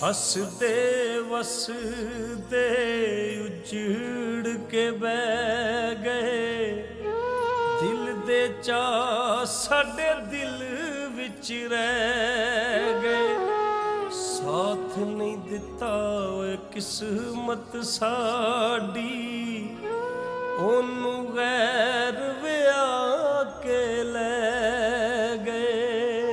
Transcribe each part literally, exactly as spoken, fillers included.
हसदे वसदे उजड़ के बह गए, दिल दे चा साडे दिल विच रह गए। साथ नहीं दिता ओए किस्मत साडी, ओनू गैर विया के ले गए।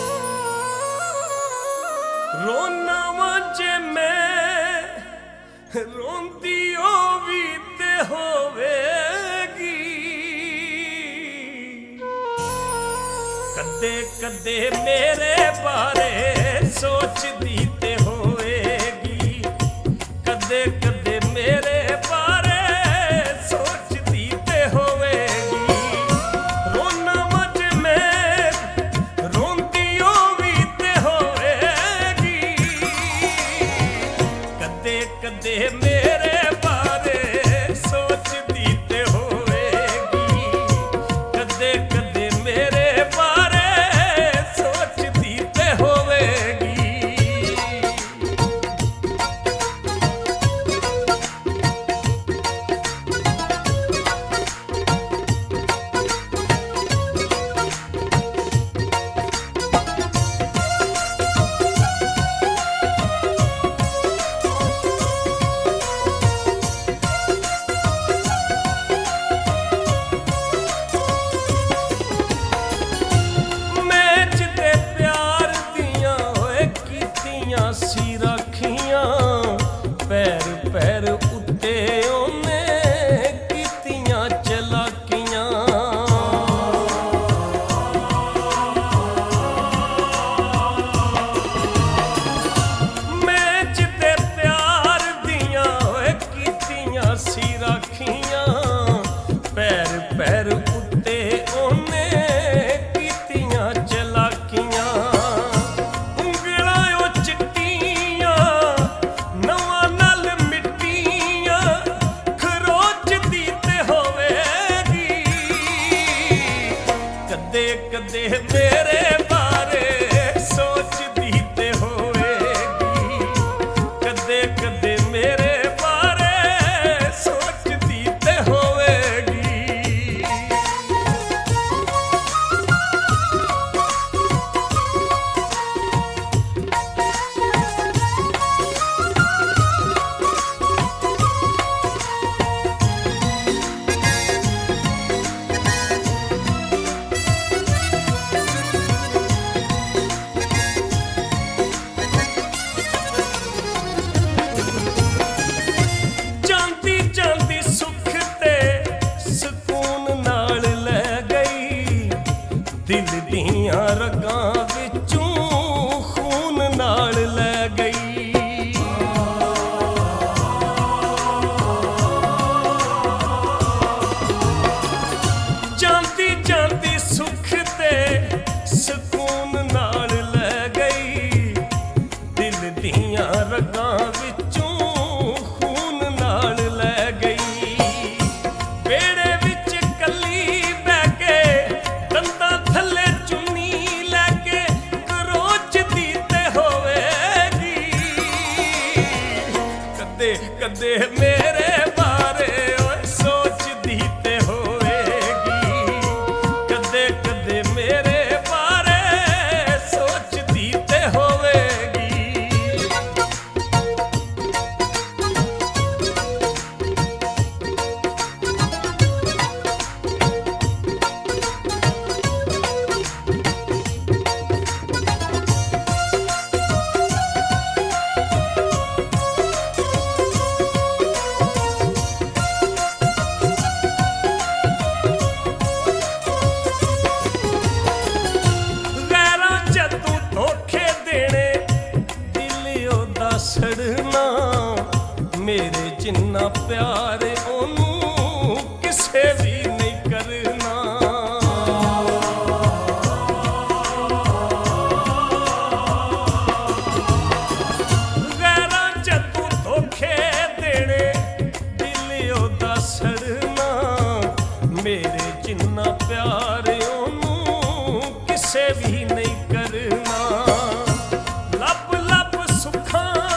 रोना जे मैं रोंदी ओ भी ते होवेगी, कदे कदे मेरे बारे सोचदी ते होवेगी, कदे कदे मेरे बारे सोचदी ते होवेगी। रोना जे मैं रोंदी ओ भी ते होवेगी, कदे कदे मेरे बारे सोचदी ते होवेगी, कदे कदे मेरे बारे सोचदी ते होवेगी। सी रखियां पैर पैर उत्ते ओने कीतियां चलाकियां। मैं जिते प्यार दियां ओए कीतियां सी रखियां पैर पैर उत्ते ओने कीतियां चलाकियां। कदे मेरे बारे सोचदी ते होवेगी, कदे कदे मेरे बारे सोचदी ते होवेगी। दिल दियां रगां विचों खून नाल लै गई। जांदी जांदी सुख ते सकून नाल लै गई, दिल दियां रगां विचों खून नाल लै गई। कदे मेरे बारे सोचदी ते होवेगी, कदे कदे मेरे बारे सोचदी ते होवेगी। सड़ना मेरे जिन्ना प्यार ओनू किसे भी नहीं करना। गैरां जदों धोखे देने दिल ओदा सड़ना, मेरे जिन्ना प्यार ओनू किसे भी नहीं करना। लब लब सुखां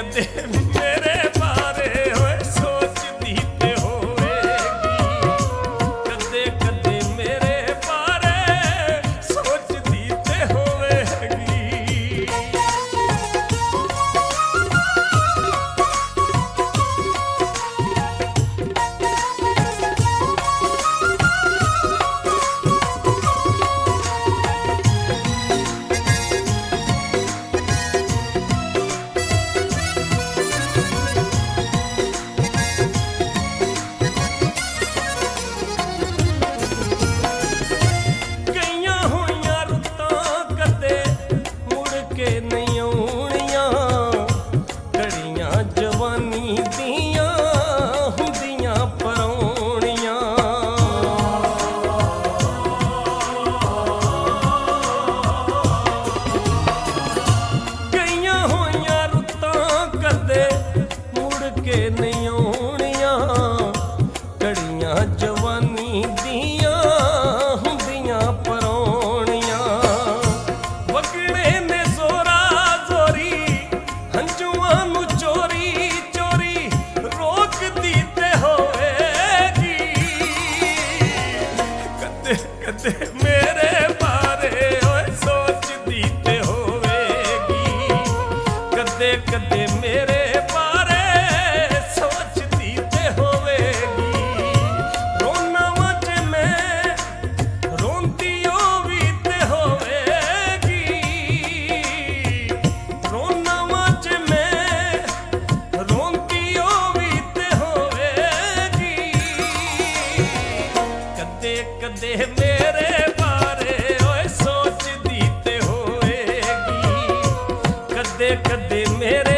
ਕਦੇ ਮੇਰੇ ਬਾਰੇ ਓਏ ਸੋਚਦੀ ਤੇ ਹੋਵੇਗੀ, ਕਦੇ ਕਦੇ ਮੇਰੇ ਬਾਰੇ ਸੋਚਦੀ ਤੇ ਹੋਵੇਗੀ। ਨਹੀਂ ਆਉਣੀਆਂ ਘੜੀਆਂ ਜਵਾਨੀ ਦੀਆਂ ਹੁੰਦੀਆਂ ਪਰਾਉਣੀਆਂ, ਗਈਆਂ ਹੋਈਆਂ ਰੁੱਤਾਂ ਕਦੇ ਮੁੜ ਕੇ ਨਹੀਂ ਆਉਣੀਆਂ, ਘੜੀਆਂ ਜਵਾਨੀ ਦੀਆਂ ਹੁੰਦੀਆਂ ਪਰਾਉਣੀਆਂ। ਵਗਣੇ ਕਦੇ ਮੇਰੇ ਬਾਰੇ ਓਏ ਸੋਚਦੀ ਤੇ ਹੋਵੇਗੀ, ਕਦੇ ਕਦੇ ਮੇਰੇ ਬਾਰੇ ਸੋਚਦੀ ਤੇ ਹੋਵੇਗੀ। ਰੋਣਾ ਵਾ ਜੇ ਮੈਂ ਰੋਂਦੀ ਉਹ ਵੀ ਤੇ ਹੋਵੇਗੀ, ਰੋਣਾ ਵਾ ਜੇ ਮੈਂ ਰੋਂਦੀ ਉਹ ਵੀ ਤੇ ਹੋਵੇਗੀ। ਕਦੇ ਕਦੇ ਮੇਰੇ ਬਾਰੇ ਓਏ ਸੋਚਦੀ ਤੇ ਹੋਵੇਗੀ, ਕਦੇ ਕਦੇ ਮੇਰੇ